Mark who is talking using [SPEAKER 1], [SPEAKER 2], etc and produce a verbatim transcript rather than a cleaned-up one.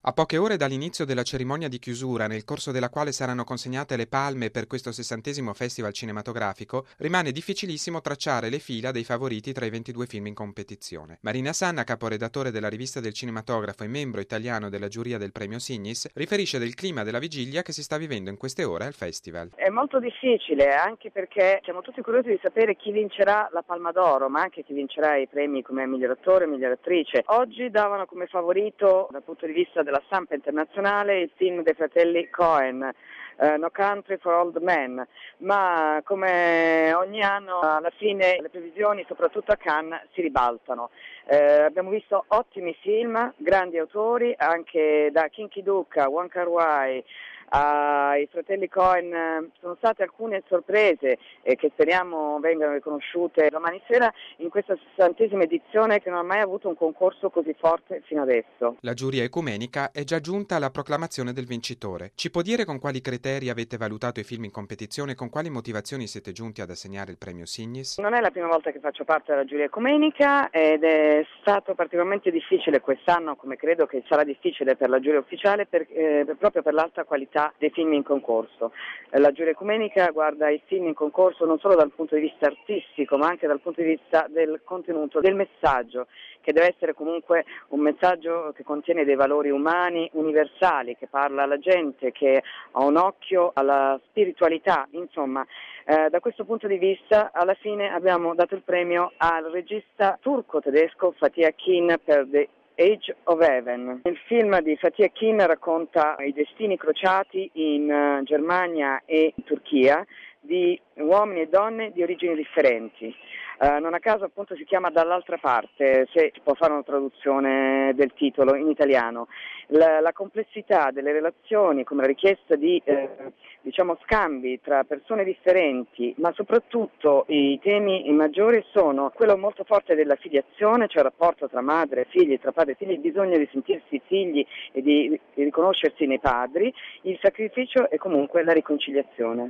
[SPEAKER 1] A poche ore dall'inizio della cerimonia di chiusura, nel corso della quale saranno consegnate le palme per questo sessantesimo Festival cinematografico, rimane difficilissimo tracciare le fila dei favoriti tra i ventidue film in competizione. Marina Sanna, caporedattore della Rivista del Cinematografo e membro italiano della giuria del premio Signis, riferisce del clima della vigilia che si sta vivendo in queste ore al festival.
[SPEAKER 2] È molto difficile, anche perché siamo tutti curiosi di sapere chi vincerà la Palma d'Oro, ma anche chi vincerà i premi come miglior attore e miglior attrice. Oggi davano come favorito, dal punto di vista della stampa internazionale, il film dei fratelli Coen, Uh, No Country for Old Men, ma come ogni anno alla fine le previsioni, soprattutto a Cannes, si ribaltano. Uh, abbiamo visto ottimi film, grandi autori, anche da Kinky Duca, Wong Kar-wai, ai fratelli Coen. Sono state alcune sorprese eh, che speriamo vengano riconosciute domani sera in questa sessantesima edizione, che non ha mai avuto un concorso così forte fino adesso.
[SPEAKER 1] La giuria ecumenica è già giunta alla proclamazione del vincitore. Ci può dire con quali criteri avete valutato i film in competizione e con quali motivazioni siete giunti ad assegnare il premio Signis?
[SPEAKER 2] Non è la prima volta che faccio parte della giuria ecumenica ed è stato particolarmente difficile quest'anno, come credo che sarà difficile per la giuria ufficiale, per, eh, proprio per l'alta qualità dei film in concorso. La giuria ecumenica guarda i film in concorso non solo dal punto di vista artistico, ma anche dal punto di vista del contenuto, del messaggio, che deve essere comunque un messaggio che contiene dei valori umani universali, che parla alla gente, che ha un occhio alla spiritualità. Insomma, eh, da questo punto di vista alla fine abbiamo dato il premio al regista turco-tedesco Fatih Akin per The Age of Heaven. Il film di Fatih Akin racconta i destini crociati in uh, Germania e in Turchia di uomini e donne di origini differenti. Uh, non a caso appunto si chiama Dall'altra parte, se si può fare una traduzione del titolo in italiano. La, la complessità delle relazioni, come la richiesta di eh, diciamo scambi tra persone differenti, ma soprattutto i temi maggiori sono quello molto forte della filiazione, cioè il rapporto tra madre e figli, tra padre e figli, il bisogno di sentirsi figli e di, di riconoscersi nei padri, il sacrificio e comunque la riconciliazione.